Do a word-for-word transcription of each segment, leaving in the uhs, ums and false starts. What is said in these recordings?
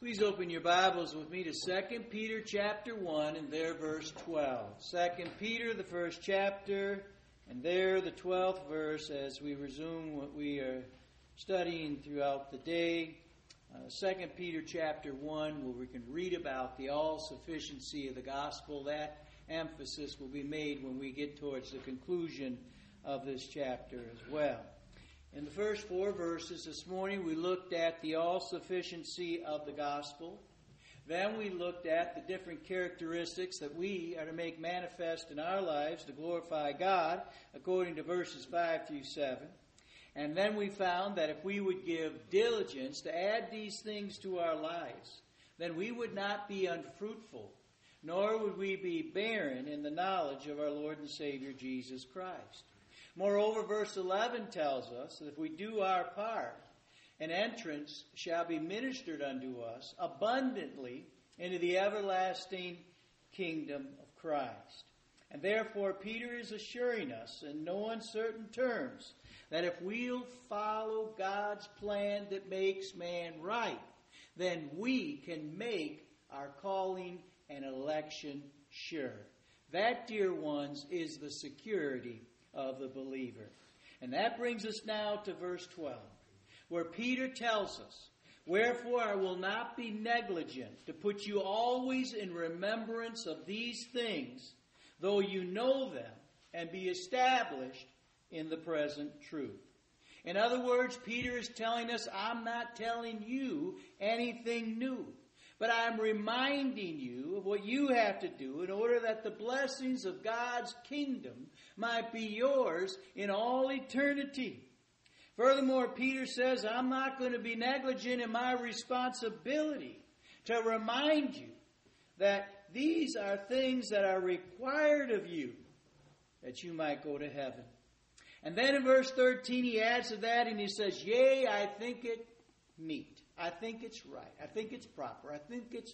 Please open your Bibles with me to Second Peter chapter one and there verse twelve. Second Peter, the first chapter, and there the twelfth verse as we resume what we are studying throughout the day. Uh, Second Peter chapter one, where we can read about the all-sufficiency of the gospel. That emphasis will be made when we get towards the conclusion of this chapter as well. In the first four verses this morning, we looked at the all-sufficiency of the gospel. Then we looked at the different characteristics that we are to make manifest in our lives to glorify God, according to verses five through seven. And then we found that if we would give diligence to add these things to our lives, then we would not be unfruitful, nor would we be barren in the knowledge of our Lord and Savior Jesus Christ. Moreover, verse eleven tells us that if we do our part, an entrance shall be ministered unto us abundantly into the everlasting kingdom of Christ. And therefore, Peter is assuring us in no uncertain terms that if we'll follow God's plan that makes man right, then we can make our calling and election sure. That, dear ones, is the security of the believer. And that brings us now to verse twelve, where Peter tells us, "Wherefore I will not be negligent to put you always in remembrance of these things, though you know them, and be established in the present truth." In other words, Peter is telling us, I'm not telling you anything new, but I'm reminding you of what you have to do in order that the blessings of God's kingdom might be yours in all eternity. Furthermore, Peter says, I'm not going to be negligent in my responsibility to remind you that these are things that are required of you, that you might go to heaven. And then in verse thirteen, he adds to that and he says, Yea, I think it meet. I think it's right. I think it's proper. I think it's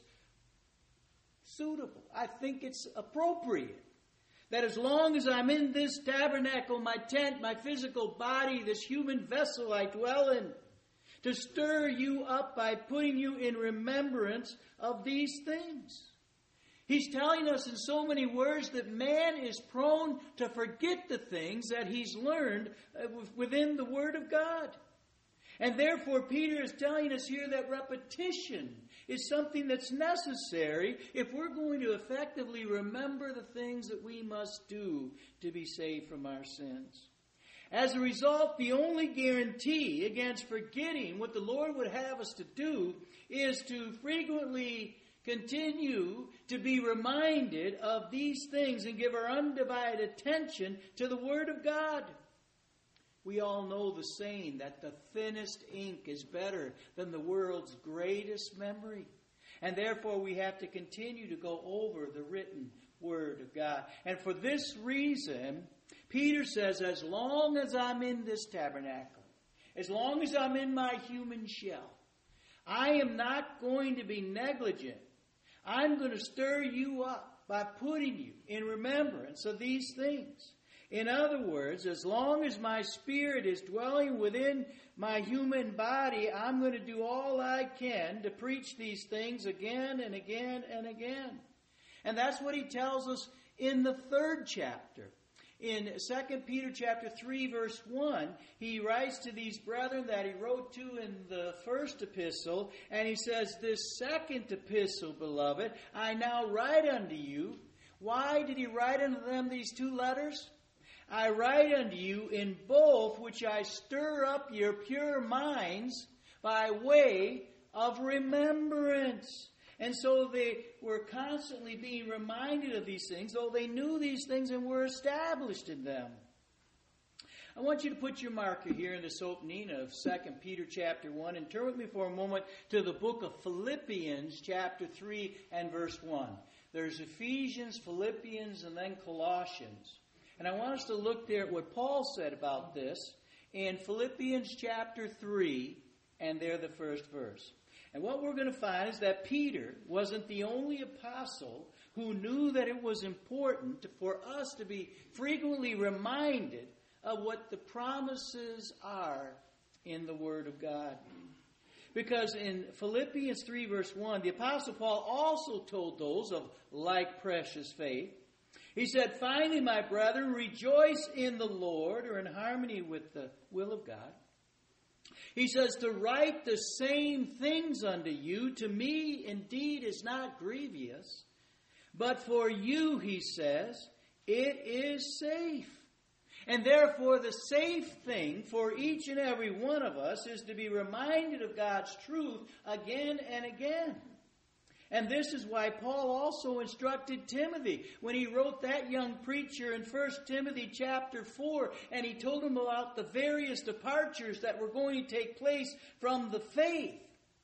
suitable. I think it's appropriate. That as long as I'm in this tabernacle, my tent, my physical body, this human vessel I dwell in, to stir you up by putting you in remembrance of these things. He's telling us in so many words that man is prone to forget the things that he's learned within the Word of God. And therefore, Peter is telling us here that repetition is something that's necessary if we're going to effectively remember the things that we must do to be saved from our sins. As a result, the only guarantee against forgetting what the Lord would have us to do is to frequently continue to be reminded of these things and give our undivided attention to the Word of God. We all know the saying that the thinnest ink is better than the world's greatest memory. And therefore we have to continue to go over the written Word of God. And for this reason, Peter says, as long as I'm in this tabernacle, as long as I'm in my human shell, I am not going to be negligent. I'm going to stir you up by putting you in remembrance of these things. In other words, as long as my spirit is dwelling within my human body, I'm going to do all I can to preach these things again and again and again. And that's what he tells us in the third chapter. In Second Peter chapter three, verse one, he writes to these brethren that he wrote to in the first epistle, and he says, This second epistle, beloved, I now write unto you. Why did he write unto them these two letters? I write unto you in both which I stir up your pure minds by way of remembrance. And so they were constantly being reminded of these things, though they knew these things and were established in them. I want you to put your marker here in this opening of Second Peter chapter one and turn with me for a moment to the book of Philippians chapter three and verse one. There's Ephesians, Philippians, and then Colossians. And I want us to look there at what Paul said about this in Philippians chapter three, and there the first verse. And what we're going to find is that Peter wasn't the only apostle who knew that it was important for us to be frequently reminded of what the promises are in the Word of God. Because in Philippians three verse one, the Apostle Paul also told those of like precious faith. He said, finally, my brethren, rejoice in the Lord, or in harmony with the will of God. He says, to write the same things unto you, to me indeed is not grievous. But for you, he says, it is safe. And therefore, the safe thing for each and every one of us is to be reminded of God's truth again and again. And this is why Paul also instructed Timothy when he wrote that young preacher in First Timothy chapter four, and he told him about the various departures that were going to take place from the faith.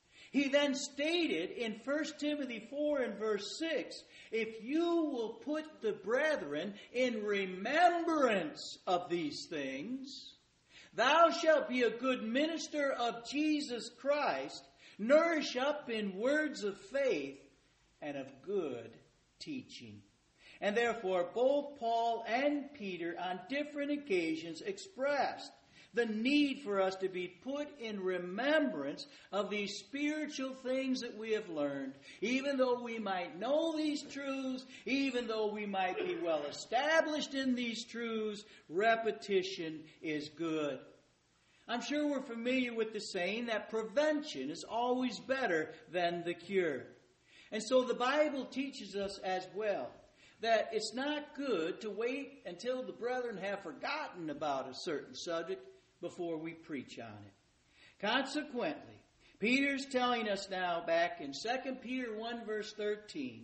He then stated in First Timothy four and verse six, if you will put the brethren in remembrance of these things, thou shalt be a good minister of Jesus Christ, nourish up in words of faith and of good teaching. And therefore, both Paul and Peter on different occasions expressed the need for us to be put in remembrance of these spiritual things that we have learned. Even though we might know these truths, even though we might be well established in these truths, repetition is good. I'm sure we're familiar with the saying that prevention is always better than the cure. And so the Bible teaches us as well that it's not good to wait until the brethren have forgotten about a certain subject before we preach on it. Consequently, Peter's telling us now back in Second Peter one verse thirteen,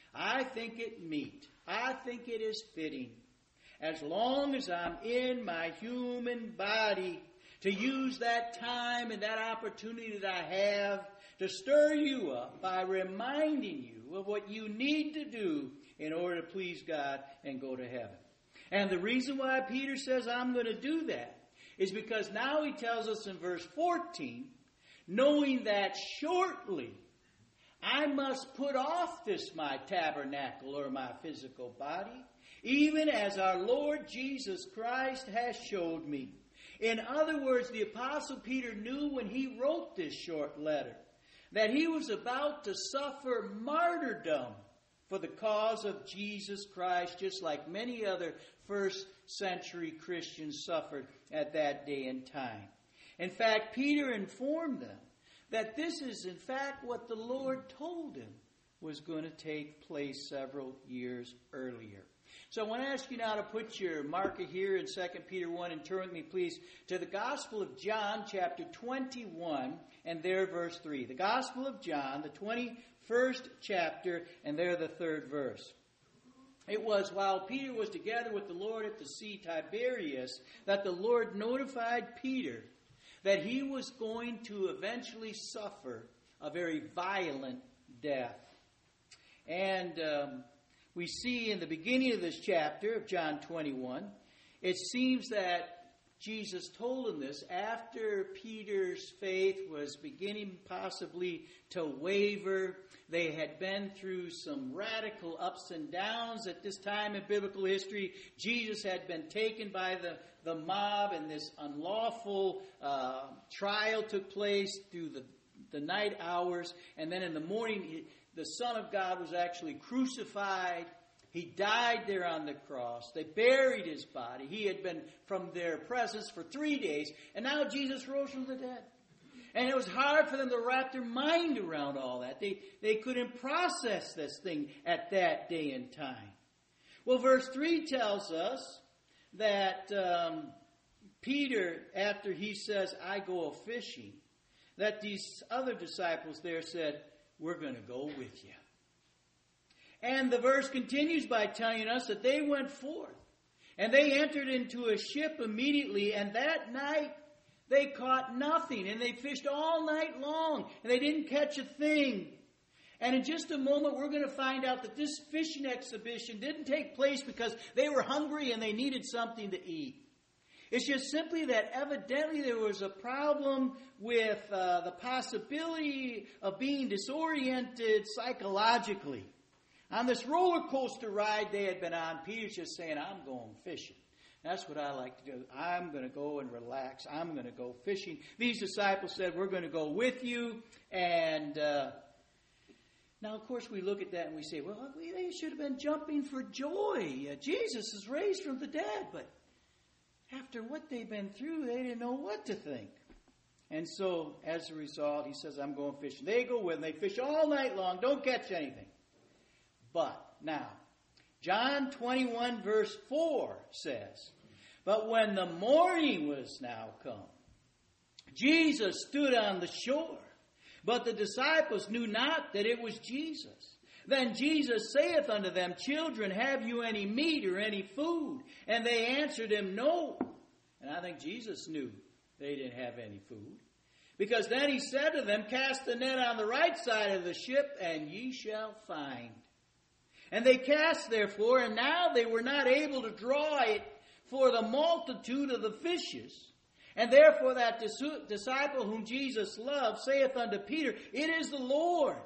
I think it meet, I think it is fitting, as long as I'm in my human body, to use that time and that opportunity that I have to stir you up by reminding you of what you need to do in order to please God and go to heaven. And the reason why Peter says I'm going to do that is because now he tells us in verse fourteen, knowing that shortly I must put off this my tabernacle or my physical body, even as our Lord Jesus Christ has showed me. In other words, the Apostle Peter knew when he wrote this short letter that he was about to suffer martyrdom for the cause of Jesus Christ, just like many other first century Christians suffered at that day and time. In fact, Peter informed them that this is in fact what the Lord told him was going to take place several years earlier. So I want to ask you now to put your marker here in Second Peter one and turn with me, please, to the Gospel of John, chapter twenty-one, and there verse three. The Gospel of John, the twenty-first chapter, and there the third verse. It was while Peter was together with the Lord at the Sea Tiberias that the Lord notified Peter that he was going to eventually suffer a very violent death. And um, we see in the beginning of this chapter of John twenty-one, it seems that Jesus told him this after Peter's faith was beginning possibly to waver. They had been through some radical ups and downs at this time in biblical history. Jesus had been taken by the, the mob, and this unlawful uh, trial took place through the, the night hours. And then in the morning, the Son of God was actually crucified. He died there on the cross. They buried his body. He had been from their presence for three days. And now Jesus rose from the dead. And it was hard for them to wrap their mind around all that. They, they couldn't process this thing at that day and time. Well, verse three tells us that um, Peter, after he says, I go a-fishing, that these other disciples there said, we're going to go with you. And the verse continues by telling us that they went forth and they entered into a ship immediately, and that night they caught nothing, and they fished all night long and they didn't catch a thing. And in just a moment we're going to find out that this fishing exhibition didn't take place because they were hungry and they needed something to eat. It's just simply that evidently there was a problem with uh, the possibility of being disoriented psychologically. On this roller coaster ride they had been on, Peter's just saying, I'm going fishing. That's what I like to do. I'm going to go and relax. I'm going to go fishing. These disciples said, we're going to go with you. And uh, now, of course, we look at that and we say, well, they should have been jumping for joy. Uh, Jesus is raised from the dead. But after what they've been through, they didn't know what to think. And so, as a result, he says, I'm going fishing. They go with him. They fish all night long. Don't catch anything. But now, John twenty-one verse four says, but when the morning was now come, Jesus stood on the shore, but the disciples knew not that it was Jesus. Then Jesus saith unto them, children, have you any meat or any food? And they answered him, no. And I think Jesus knew they didn't have any food. Because then he said to them, cast the net on the right side of the ship, and ye shall find. And they cast therefore, and now they were not able to draw it for the multitude of the fishes. And therefore that dis- disciple whom Jesus loved saith unto Peter, it is the Lord.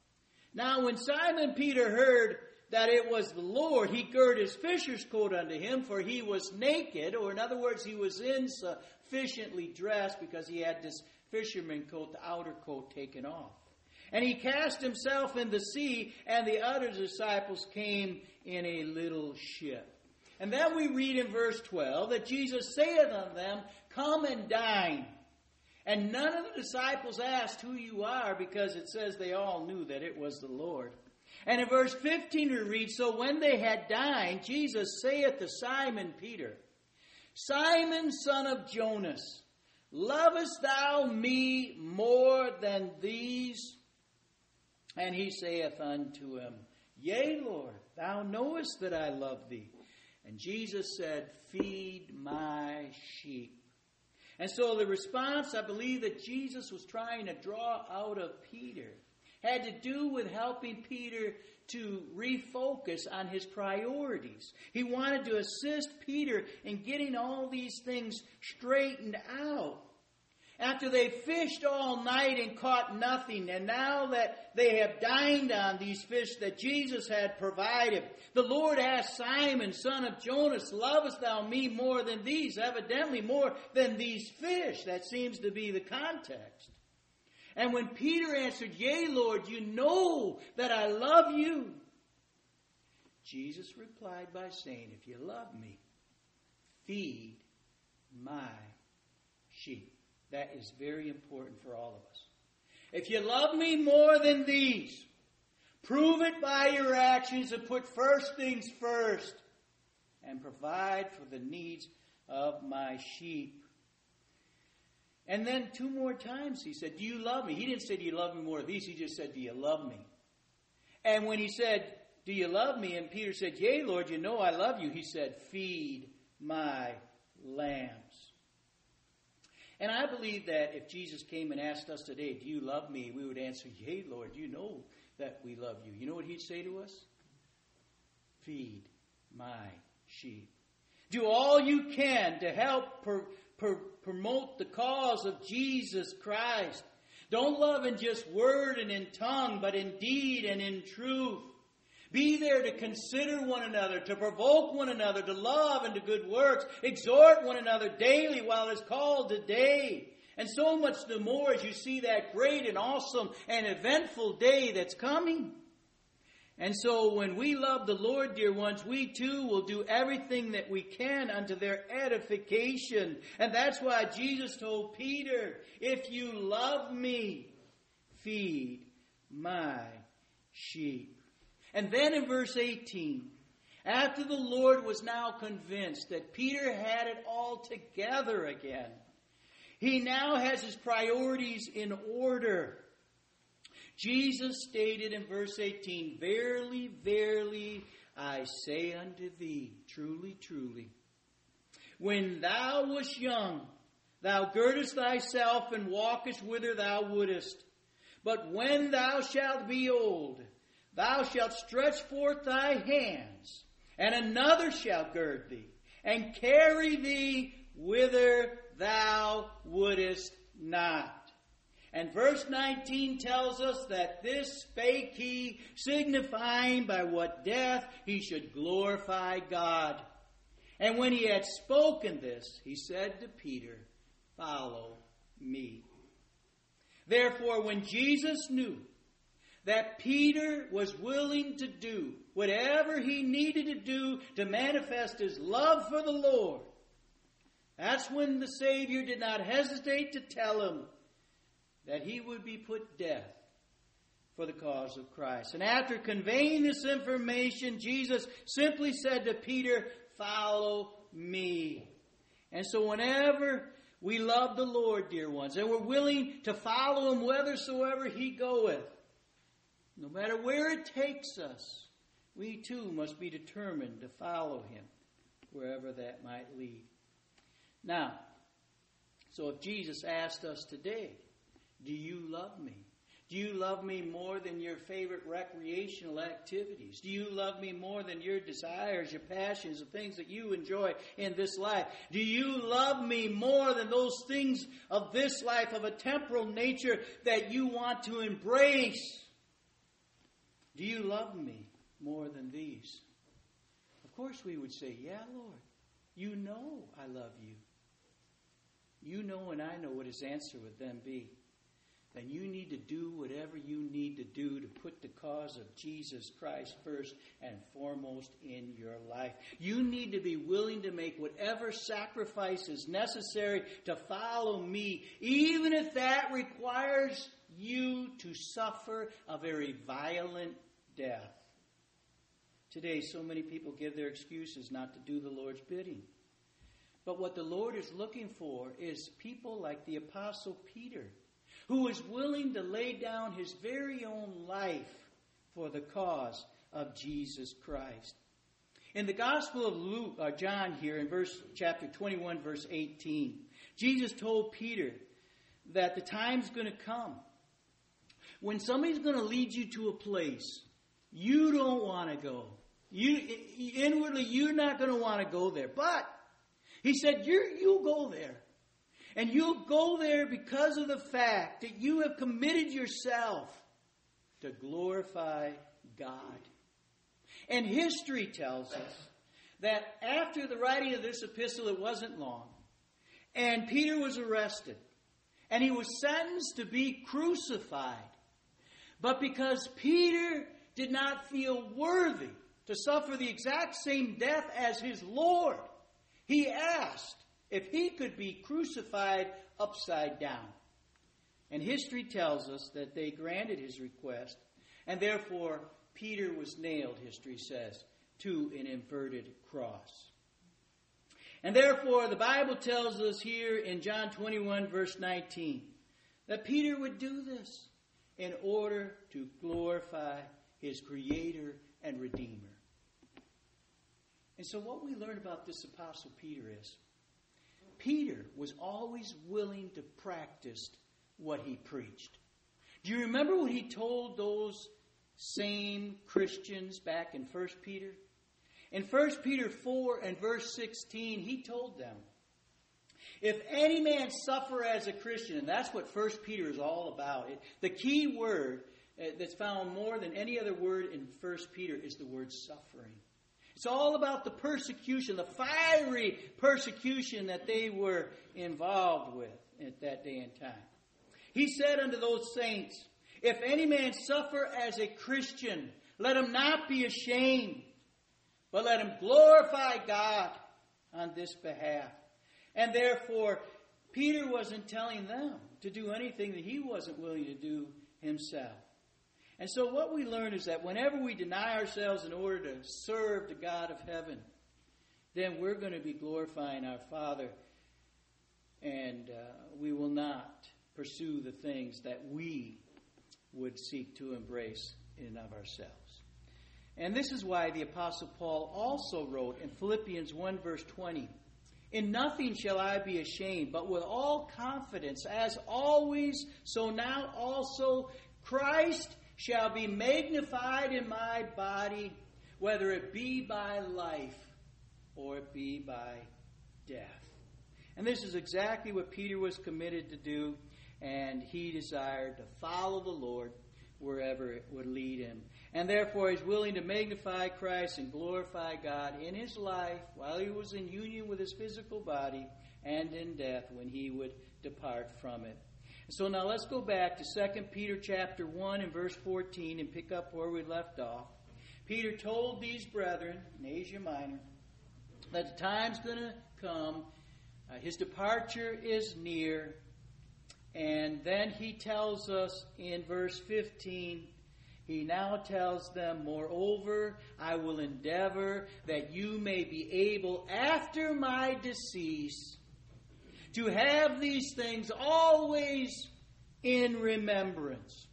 Now when Simon Peter heard that it was the Lord, he girt his fisher's coat unto him, for he was naked, or in other words, he was insufficiently dressed because he had this fisherman coat, the outer coat, taken off. And he cast himself in the sea, and the other disciples came in a little ship. And then we read in verse twelve that Jesus saith unto them, come and dine. And none of the disciples asked who you are, because it says they all knew that it was the Lord. And in verse fifteen we read, so when they had dined, Jesus saith to Simon Peter, Simon, son of Jonas, lovest thou me more than these? And he saith unto him, yea, Lord, thou knowest that I love thee. And Jesus said, feed my sheep. And so the response, I believe, that Jesus was trying to draw out of Peter had to do with helping Peter to refocus on his priorities. He wanted to assist Peter in getting all these things straightened out. After they fished all night and caught nothing, and now that they have dined on these fish that Jesus had provided, the Lord asked Simon, son of Jonas, lovest thou me more than these? Evidently more than these fish. That seems to be the context. And when Peter answered, yea, Lord, you know that I love you. Jesus replied by saying, if you love me, feed my sheep. That is very important for all of us. If you love me more than these, prove it by your actions and put first things first and provide for the needs of my sheep. And then two more times he said, do you love me? He didn't say, do you love me more than these? He just said, do you love me? And when he said, do you love me? And Peter said, yea, Lord, you know I love you. He said, feed my lambs. And I believe that if Jesus came and asked us today, do you love me? We would answer, yea, Lord, you know that we love you. You know what he'd say to us? Feed my sheep. Do all you can to help per, per, promote the cause of Jesus Christ. Don't love in just word and in tongue, but in deed and in truth. Be there to consider one another, to provoke one another, to love and to good works. Exhort one another daily while it's called today. And so much the more as you see that great and awesome and eventful day that's coming. And so when we love the Lord, dear ones, we too will do everything that we can unto their edification. And that's why Jesus told Peter, if you love me, feed my sheep. And then in verse eighteen, after the Lord was now convinced that Peter had it all together again, he now has his priorities in order. Jesus stated in verse eighteen, verily, verily, I say unto thee, truly, truly, when thou wast young, thou girdest thyself and walkest whither thou wouldest. But when thou shalt be old, thou shalt stretch forth thy hands, and another shall gird thee, and carry thee whither thou wouldest not. And verse nineteen tells us that this spake he, signifying by what death he should glorify God. And when he had spoken this, he said to Peter, "Follow me." Therefore, when Jesus knew that Peter was willing to do whatever he needed to do to manifest his love for the Lord, that's when the Savior did not hesitate to tell him that he would be put to death for the cause of Christ. And after conveying this information, Jesus simply said to Peter, "Follow me." And so whenever we love the Lord, dear ones, and we're willing to follow him whithersoever he goeth, no matter where it takes us, we too must be determined to follow him wherever that might lead. Now, so if Jesus asked us today, do you love me? Do you love me more than your favorite recreational activities? Do you love me more than your desires, your passions, the things that you enjoy in this life? Do you love me more than those things of this life of a temporal nature that you want to embrace? Do you love me more than these? Of course we would say, "Yeah, Lord, you know I love you." You know and I know what his answer would then be. Then you need to do whatever you need to do to put the cause of Jesus Christ first and foremost in your life. You need to be willing to make whatever sacrifice is necessary to follow me, even if that requires you to suffer a very violent death. Today, so many people give their excuses not to do the Lord's bidding. But what the Lord is looking for is people like the Apostle Peter, who is willing to lay down his very own life for the cause of Jesus Christ. In the Gospel of Luke, or John here, in verse chapter twenty-one, verse eighteen, Jesus told Peter that the time's going to come when somebody's going to lead you to a place you don't want to go. You inwardly, you're not going to want to go there. But he said, you're, you'll go there. And you'll go there because of the fact that you have committed yourself to glorify God. And history tells us that after the writing of this epistle, it wasn't long. And Peter was arrested. And he was sentenced to be crucified. But because Peter did not feel worthy to suffer the exact same death as his Lord, he asked if he could be crucified upside down. And history tells us that they granted his request, and therefore Peter was nailed, history says, to an inverted cross. And therefore the Bible tells us here in John twenty-one, verse nineteen, that Peter would do this in order to glorify his Creator and Redeemer. And so what we learn about this Apostle Peter is, Peter was always willing to practice what he preached. Do you remember what he told those same Christians back in First Peter? In First Peter four and verse sixteen, he told them, if any man suffer as a Christian, and that's what First Peter is all about. It, the key word uh, that's found more than any other word in First Peter is the word suffering. It's all about the persecution, the fiery persecution that they were involved with at that day and time. He said unto those saints, if any man suffer as a Christian, let him not be ashamed, but let him glorify God on this behalf. And therefore, Peter wasn't telling them to do anything that he wasn't willing to do himself. And so what we learn is that whenever we deny ourselves in order to serve the God of heaven, then we're going to be glorifying our Father, and uh, we will not pursue the things that we would seek to embrace in and of ourselves. And this is why the Apostle Paul also wrote in Philippians one verse twenty, in nothing shall I be ashamed, but with all confidence, as always, so now also Christ shall be magnified in my body, whether it be by life or it be by death. And this is exactly what Peter was committed to do, and he desired to follow the Lord wherever it would lead him. And therefore he's willing to magnify Christ and glorify God in his life while he was in union with his physical body, and in death when he would depart from it. So now let's go back to Second Peter chapter one and verse fourteen and pick up where we left off. Peter told these brethren in Asia Minor that the time's going to come. Uh, his departure is near. And then he tells us in verse fifteen, he now tells them, moreover, I will endeavor that you may be able after my decease to have these things always in remembrance.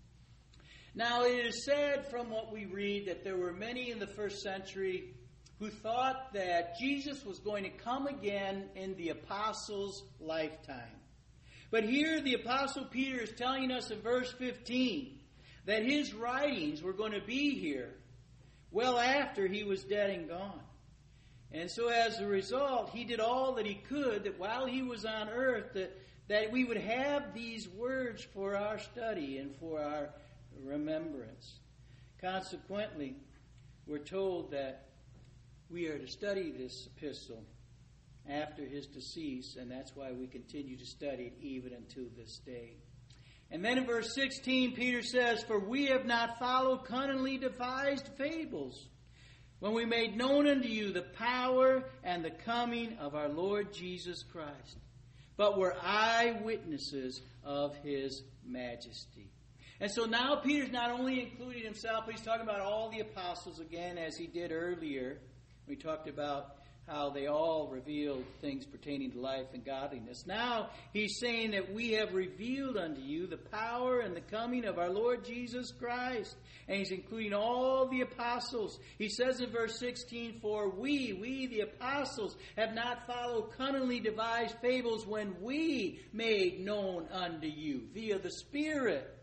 Now, it is said from what we read that there were many in the first century who thought that Jesus was going to come again in the apostles' lifetime. But here the apostle Peter is telling us in verse fifteen that his writings were going to be here well after he was dead and gone. And so as a result, he did all that he could that while he was on earth, that, that we would have these words for our study and for our remembrance. Consequently, we're told that we are to study this epistle after his decease, and that's why we continue to study it even unto this day. And then in verse sixteen, Peter says, for we have not followed cunningly devised fables, when we made known unto you the power and the coming of our Lord Jesus Christ, but were eyewitnesses of his majesty. And so now Peter's not only including himself, but he's talking about all the apostles again, as he did earlier. We talked about how they all revealed things pertaining to life and godliness. Now he's saying that we have revealed unto you the power and the coming of our Lord Jesus Christ. And he's including all the apostles. He says in verse sixteen, for we, we the apostles, have not followed cunningly devised fables when we made known unto you via the Spirit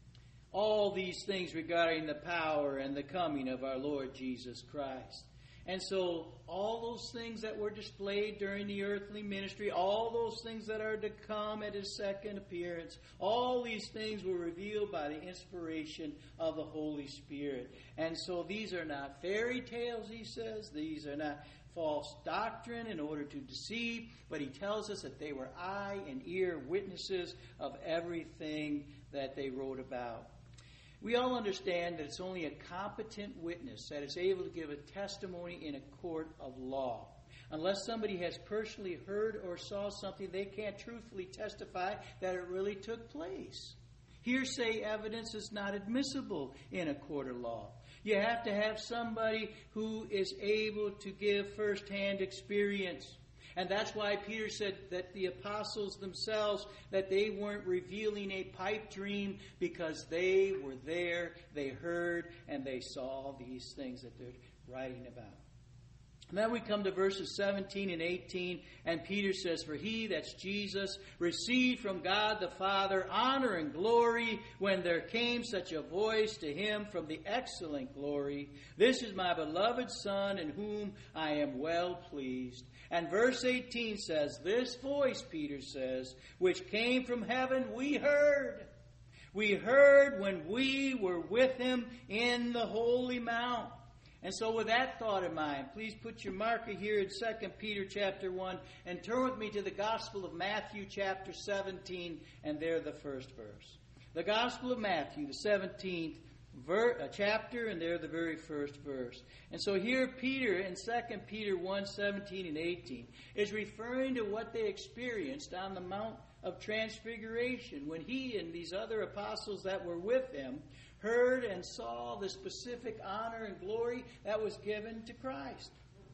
all these things regarding the power and the coming of our Lord Jesus Christ. And so all those things that were displayed during the earthly ministry, all those things that are to come at his second appearance, all these things were revealed by the inspiration of the Holy Spirit. And so these are not fairy tales, he says. These are not false doctrine in order to deceive. But he tells us that they were eye and ear witnesses of everything that they wrote about. We all understand that it's only a competent witness that is able to give a testimony in a court of law. Unless somebody has personally heard or saw something, they can't truthfully testify that it really took place. Hearsay evidence is not admissible in a court of law. You have to have somebody who is able to give first-hand experience. And that's why Peter said that the apostles themselves, that they weren't revealing a pipe dream, because they were there, they heard, and they saw these things that they're writing about. And then we come to verses seventeen and eighteen, and Peter says, for he, that's Jesus, received from God the Father honor and glory when there came such a voice to him from the excellent glory. This is my beloved Son, in whom I am well pleased. And verse eighteen says, this voice, Peter says, which came from heaven, we heard. We heard when we were with him in the holy mount. And so with that thought in mind, please put your marker here in Second Peter chapter one and turn with me to the Gospel of Matthew chapter seventeen, and there the first verse. The Gospel of Matthew, the seventeenth ver- uh, chapter, and there the very first verse. And so here Peter in Second Peter one, seventeen and eighteen is referring to what they experienced on the Mount of Transfiguration when he and these other apostles that were with him heard and saw the specific honor and glory that was given to Christ.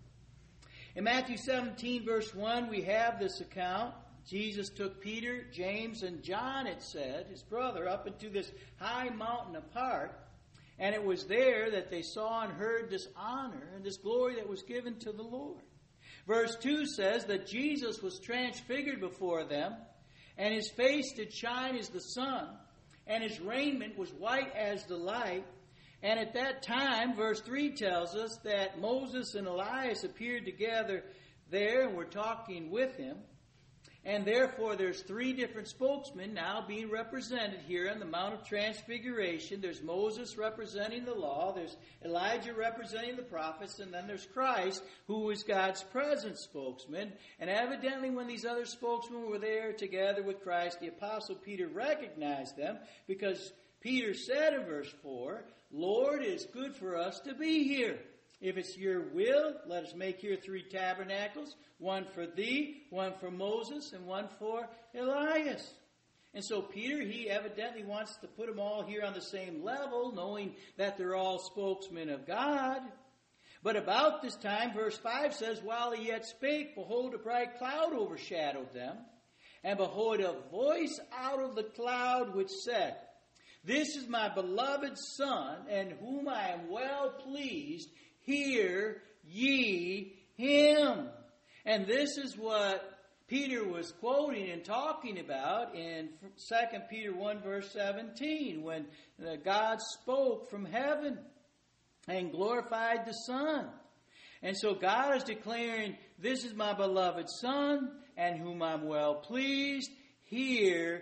In Matthew seventeen, verse one, we have this account. Jesus took Peter, James, and John, it said, his brother, up into this high mountain apart. And it was there that they saw and heard this honor and this glory that was given to the Lord. Verse two says that Jesus was transfigured before them, and his face did shine as the sun, and his raiment was white as the light. And at that time, verse three tells us that Moses and Elias appeared together there and were talking with him. And therefore, there's three different spokesmen now being represented here on the Mount of Transfiguration. There's Moses representing the law. There's Elijah representing the prophets. And then there's Christ, who is God's present spokesman. And evidently, when these other spokesmen were there together with Christ, the Apostle Peter recognized them, because Peter said in verse four, Lord, it is good for us to be here. If it's your will, let us make here three tabernacles, one for thee, one for Moses, and one for Elias. And so Peter, he evidently wants to put them all here on the same level, knowing that they're all spokesmen of God. But about this time, verse five says, while he yet spake, behold, a bright cloud overshadowed them. And behold, a voice out of the cloud which said, This is my beloved Son, in whom I am well pleased. Hear ye him. And this is what Peter was quoting and talking about in Second Peter one verse seventeen, when God spoke from heaven and glorified the Son. And so God is declaring, this is my beloved Son, and whom I'm well pleased. Hear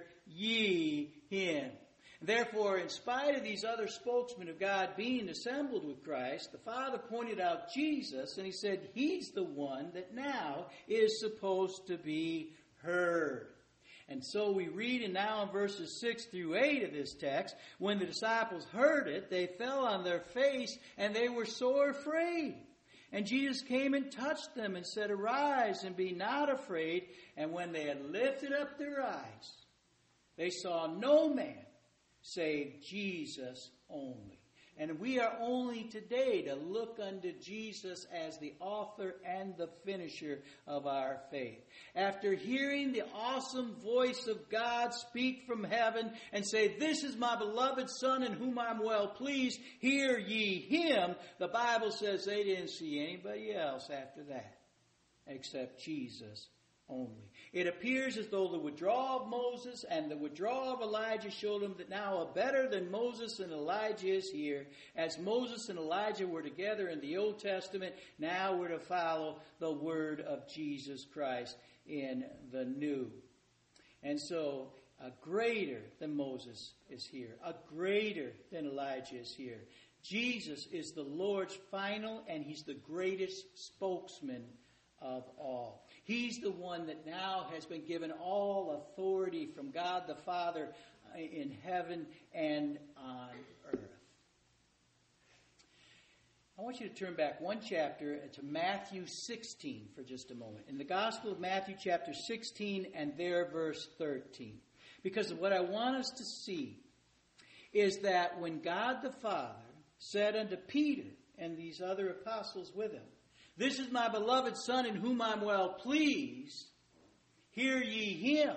ye him. Therefore, in spite of these other spokesmen of God being assembled with Christ, the Father pointed out Jesus, and he said he's the one that now is supposed to be heard. And so we read in now in verses six through eight of this text, when the disciples heard it, they fell on their face, and they were sore afraid. And Jesus came and touched them and said, Arise, and be not afraid. And when they had lifted up their eyes, they saw no man save Jesus only. And we are only today to look unto Jesus as the author and the finisher of our faith. After hearing the awesome voice of God speak from heaven and say, This is my beloved Son in whom I'm well pleased, hear ye him, the Bible says they didn't see anybody else after that except Jesus only. It appears as though the withdrawal of Moses and the withdrawal of Elijah showed them that now a better than Moses and Elijah is here. As Moses and Elijah were together in the Old Testament, now we're to follow the word of Jesus Christ in the New. And so, a greater than Moses is here. A greater than Elijah is here. Jesus is the Lord's final, and he's the greatest spokesman of all. He's the one that now has been given all authority from God the Father in heaven and on earth. I want you to turn back one chapter to Matthew sixteen for just a moment. In the Gospel of Matthew chapter sixteen and there verse thirteen. Because what I want us to see is that when God the Father said unto Peter and these other apostles with him, This is my beloved Son in whom I'm well pleased, hear ye him.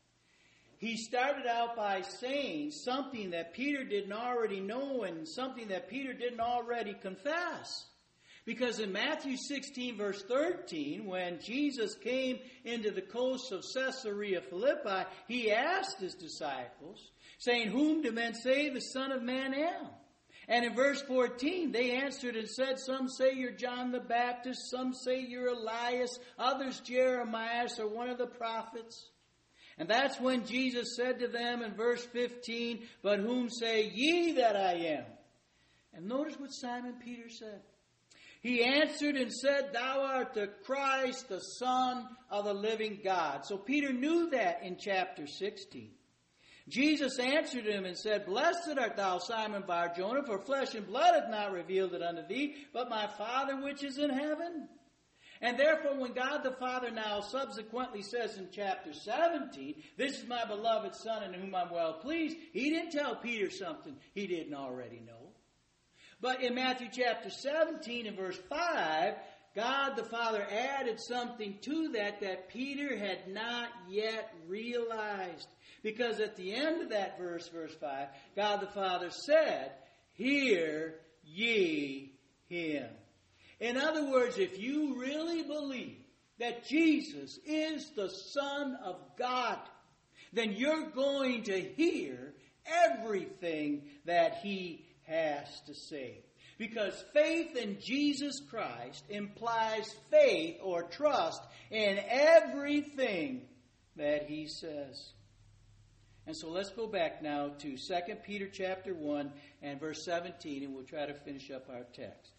He started out by saying something that Peter didn't already know and something that Peter didn't already confess. Because in Matthew sixteen verse thirteen, when Jesus came into the coast of Caesarea Philippi, he asked his disciples, saying, Whom do men say the Son of Man am? And in verse fourteen, they answered and said, Some say you're John the Baptist, some say you're Elias, others Jeremiah or one of the prophets. And that's when Jesus said to them in verse fifteen, But whom say ye that I am? And notice what Simon Peter said. He answered and said, Thou art the Christ, the Son of the living God. So Peter knew that in chapter sixteen. Jesus answered him and said, Blessed art thou, Simon Bar-Jonah, for flesh and blood hath not revealed it unto thee, but my Father which is in heaven. And therefore, when God the Father now subsequently says in chapter seventeen, This is my beloved Son in whom I'm well pleased, he didn't tell Peter something he didn't already know. But in Matthew chapter seventeen and verse five, God the Father added something to that that Peter had not yet realized. Because at the end of that verse, verse five, God the Father said, Hear ye him. In other words, if you really believe that Jesus is the Son of God, then you're going to hear everything that he has to say. Because faith in Jesus Christ implies faith or trust in everything that he says. And so let's go back now to Second Peter chapter one and verse seventeen, and we'll try to finish up our text.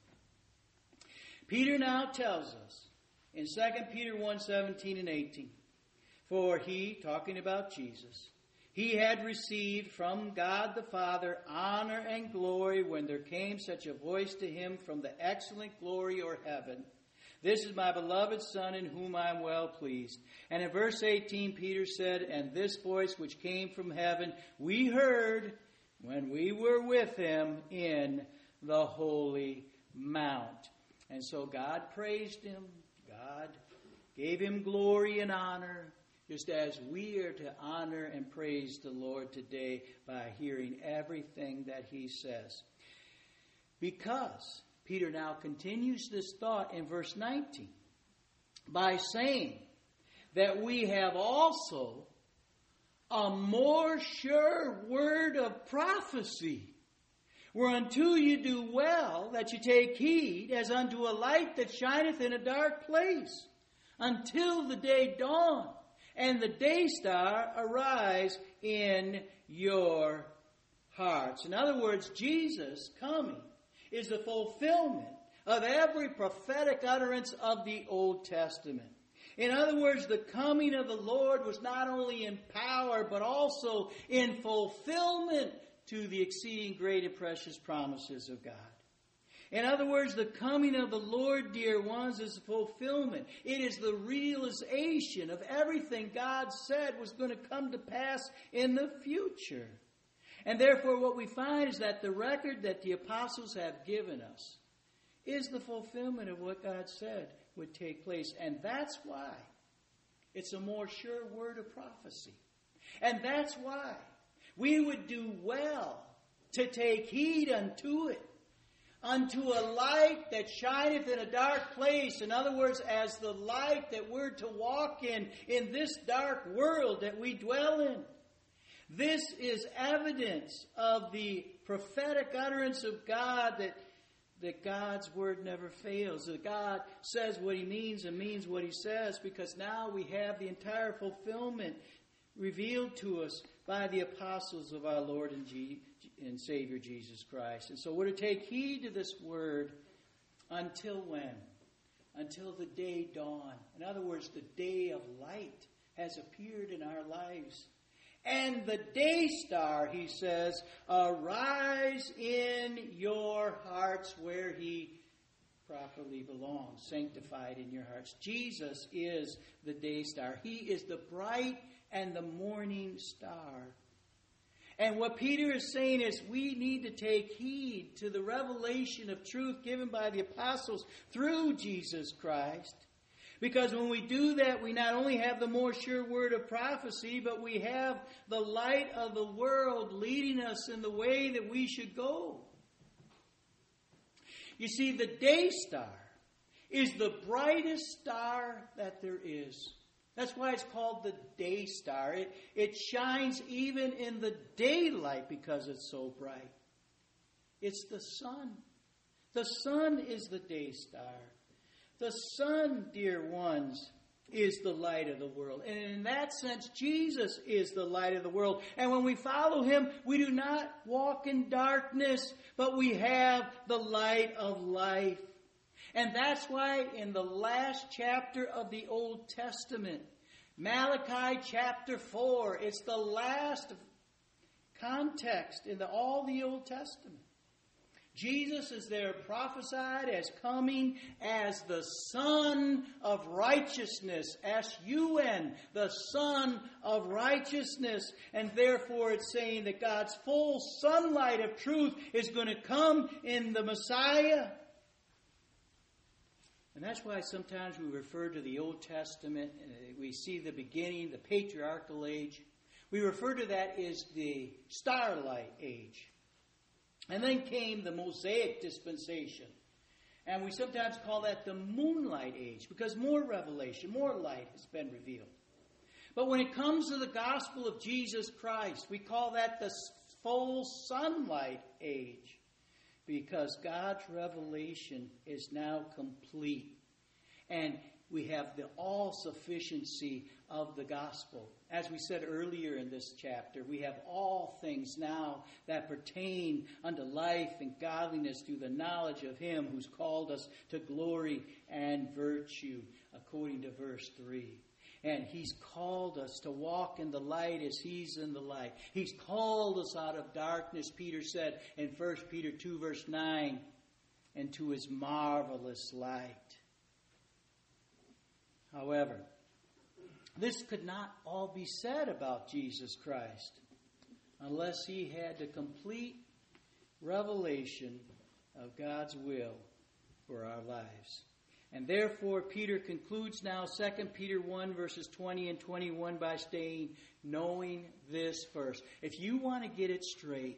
Peter now tells us in Second Peter one, seventeen and eighteen, for he, talking about Jesus, he had received from God the Father honor and glory when there came such a voice to him from the excellent glory or heaven. This is my beloved Son in whom I am well pleased. And in verse eighteen, Peter said, and this voice which came from heaven we heard when we were with him in the holy mount. And so God praised him. God gave him glory and honor, just as we are to honor and praise the Lord today by hearing everything that he says. Because Peter now continues this thought in verse nineteen by saying that we have also a more sure word of prophecy, whereunto you do well that you take heed as unto a light that shineth in a dark place, until the day dawn and the day star arise in your hearts. In other words, Jesus coming is the fulfillment of every prophetic utterance of the Old Testament. In other words, the coming of the Lord was not only in power, but also in fulfillment to the exceeding great and precious promises of God. In other words, the coming of the Lord, dear ones, is the fulfillment. It is the realization of everything God said was going to come to pass in the future. And therefore, what we find is that the record that the apostles have given us is the fulfillment of what God said would take place. And that's why it's a more sure word of prophecy. And that's why we would do well to take heed unto it, unto a light that shineth in a dark place. In other words, as the light that we're to walk in, in this dark world that we dwell in. This is evidence of the prophetic utterance of God that, that God's word never fails. That God says what he means and means what he says, because now we have the entire fulfillment revealed to us by the apostles of our Lord and, G- and Savior Jesus Christ. And so we're to take heed to this word until when? Until the day dawn. In other words, the day of light has appeared in our lives. And the day star, he says, arise in your hearts where he properly belongs, sanctified in your hearts. Jesus is the day star. He is the bright and the morning star. And what Peter is saying is we need to take heed to the revelation of truth given by the apostles through Jesus Christ. Because when we do that, we not only have the more sure word of prophecy, but we have the light of the world leading us in the way that we should go. You see, the day star is the brightest star that there is. That's why it's called the day star. It, it shines even in the daylight because it's so bright. It's the sun. The sun is the day star. The sun, dear ones, is the light of the world. And in that sense, Jesus is the light of the world. And when we follow him, we do not walk in darkness, but we have the light of life. And that's why in the last chapter of the Old Testament, Malachi chapter four, it's the last context in the, all the Old Testament. Jesus is there prophesied as coming as the Son of Righteousness, S U N, the Son of Righteousness. And therefore it's saying that God's full sunlight of truth is going to come in the Messiah. And that's why sometimes we refer to the Old Testament, we see the beginning, the patriarchal age. We refer to that as the starlight age. And then came the Mosaic dispensation. And we sometimes call that the moonlight age, because more revelation, more light has been revealed. But when it comes to the gospel of Jesus Christ, we call that the full sunlight age, because God's revelation is now complete. And we have the all-sufficiency of the gospel. As we said earlier in this chapter, we have all things now that pertain unto life and godliness through the knowledge of Him who's called us to glory and virtue, according to verse three. And He's called us to walk in the light as He's in the light. He's called us out of darkness, Peter said in First Peter two, verse nine, into His marvelous light. However, this could not all be said about Jesus Christ unless He had the complete revelation of God's will for our lives. And therefore, Peter concludes now Second Peter one, verses twenty and twenty-one by saying, knowing this first. If you want to get it straight,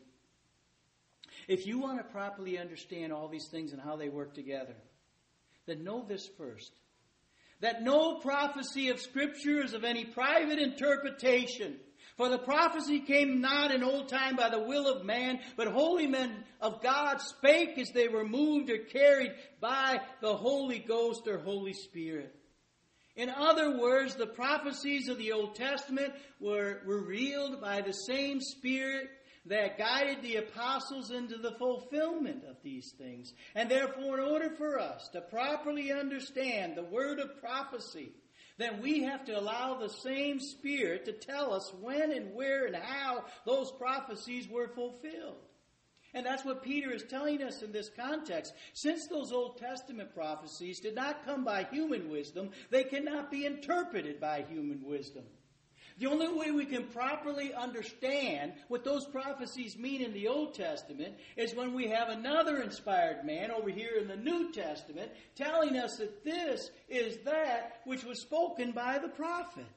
if you want to properly understand all these things and how they work together, then know this first. That no prophecy of Scripture is of any private interpretation. For the prophecy came not in old time by the will of man, but holy men of God spake as they were moved or carried by the Holy Ghost or Holy Spirit. In other words, the prophecies of the Old Testament were revealed by the same Spirit that guided the apostles into the fulfillment of these things. And therefore, in order for us to properly understand the word of prophecy, then we have to allow the same Spirit to tell us when and where and how those prophecies were fulfilled. And that's what Peter is telling us in this context. Since those Old Testament prophecies did not come by human wisdom, they cannot be interpreted by human wisdom. The only way we can properly understand what those prophecies mean in the Old Testament is when we have another inspired man over here in the New Testament telling us that this is that which was spoken by the prophet.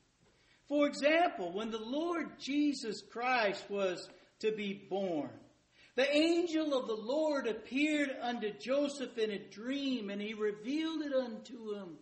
For example, when the Lord Jesus Christ was to be born, the angel of the Lord appeared unto Joseph in a dream, and he revealed it unto him.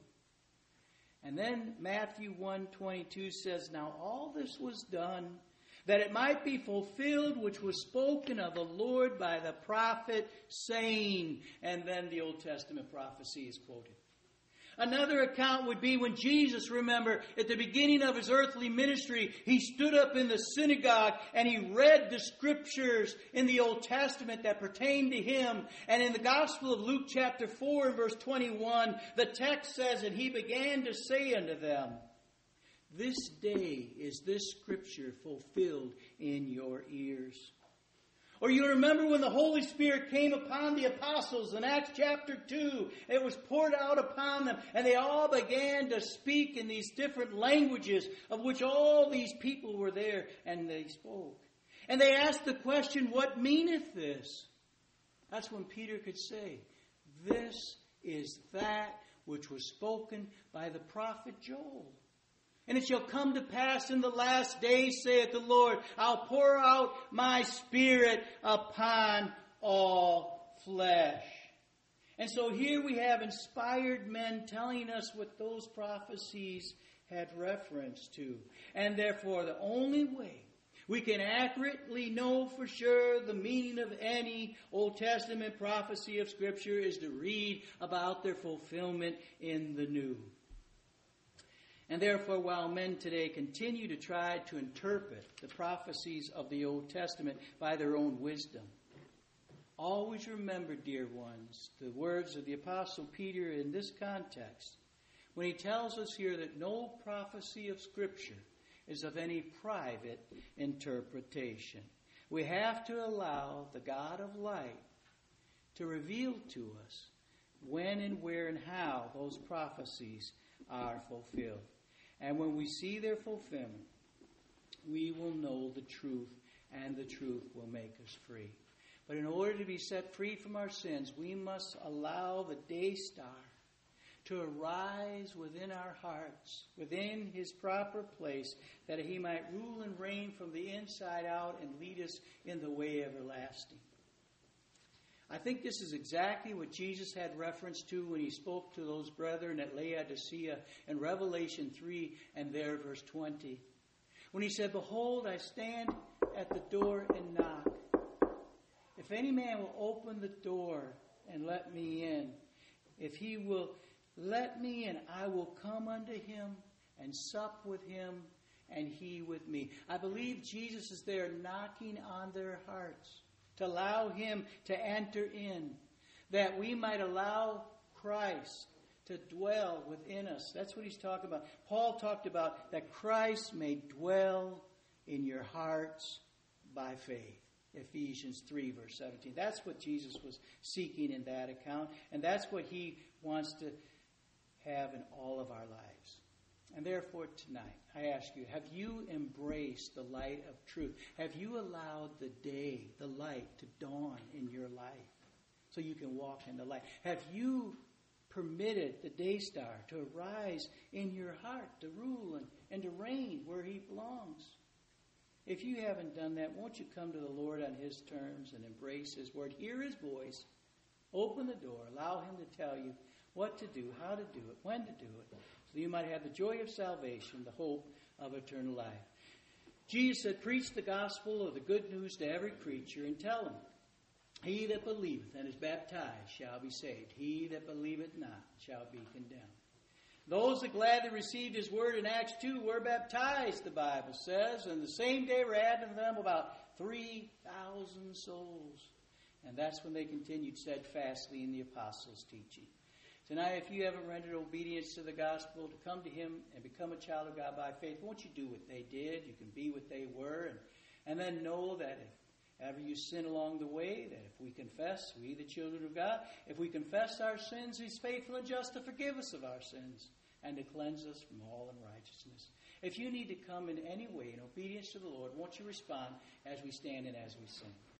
And then Matthew one twenty-two says, now all this was done, that it might be fulfilled which was spoken of the Lord by the prophet, saying, and then the Old Testament prophecy is quoted. Another account would be when Jesus, remember, at the beginning of His earthly ministry, He stood up in the synagogue and He read the Scriptures in the Old Testament that pertained to Him. And in the Gospel of Luke chapter four and verse twenty-one, the text says, and He began to say unto them, this day is this Scripture fulfilled in your ears. Or you remember when the Holy Spirit came upon the apostles in Acts chapter two. It was poured out upon them, and they all began to speak in these different languages of which all these people were there, and they spoke. And they asked the question, what meaneth this? That's when Peter could say, this is that which was spoken by the prophet Joel. And it shall come to pass in the last days, saith the Lord, I'll pour out my Spirit upon all flesh. And so here we have inspired men telling us what those prophecies had reference to. And therefore, the only way we can accurately know for sure the meaning of any Old Testament prophecy of Scripture is to read about their fulfillment in the New. And therefore, while men today continue to try to interpret the prophecies of the Old Testament by their own wisdom, always remember, dear ones, the words of the Apostle Peter in this context, when he tells us here that no prophecy of Scripture is of any private interpretation. We have to allow the God of light to reveal to us when and where and how those prophecies are fulfilled. And when we see their fulfillment, we will know the truth, and the truth will make us free. But in order to be set free from our sins, we must allow the day star to arise within our hearts, within His proper place, that He might rule and reign from the inside out and lead us in the way everlasting. I think this is exactly what Jesus had reference to when He spoke to those brethren at Laodicea in Revelation three and there verse twenty. When He said, behold, I stand at the door and knock. If any man will open the door and let me in, if he will Let me, and I will come unto him and sup with him, and he with me. I believe Jesus is there knocking on their hearts to allow him to enter in, that we might allow Christ to dwell within us. That's what he's talking about. Paul talked about that Christ may dwell in your hearts by faith. Ephesians three, verse seventeen. That's what Jesus was seeking in that account, and that's what he wants to have in all of our lives. And therefore tonight, I ask you, have you embraced the light of truth? Have you allowed the day, the light, to dawn in your life so you can walk in the light? Have you permitted the day star to arise in your heart, to rule and, and to reign where he belongs? If you haven't done that, won't you come to the Lord on his terms and embrace his word? Hear his voice. Open the door. Allow him to tell you what to do, how to do it, when to do it, so you might have the joy of salvation, the hope of eternal life. Jesus said, preach the gospel of the good news to every creature and tell him, he that believeth and is baptized shall be saved. He that believeth not shall be condemned. Those that gladly received his word in Acts two were baptized, the Bible says, and the same day were added to them about three thousand souls. And that's when they continued steadfastly in the apostles' teaching. Tonight, if you haven't rendered obedience to the gospel, to come to him and become a child of God by faith, won't you do what they did? You can be what they were. And, and then know that if ever you sin along the way, that if we confess, we the children of God, if we confess our sins, he's faithful and just to forgive us of our sins and to cleanse us from all unrighteousness. If you need to come in any way in obedience to the Lord, won't you respond as we stand and as we sing?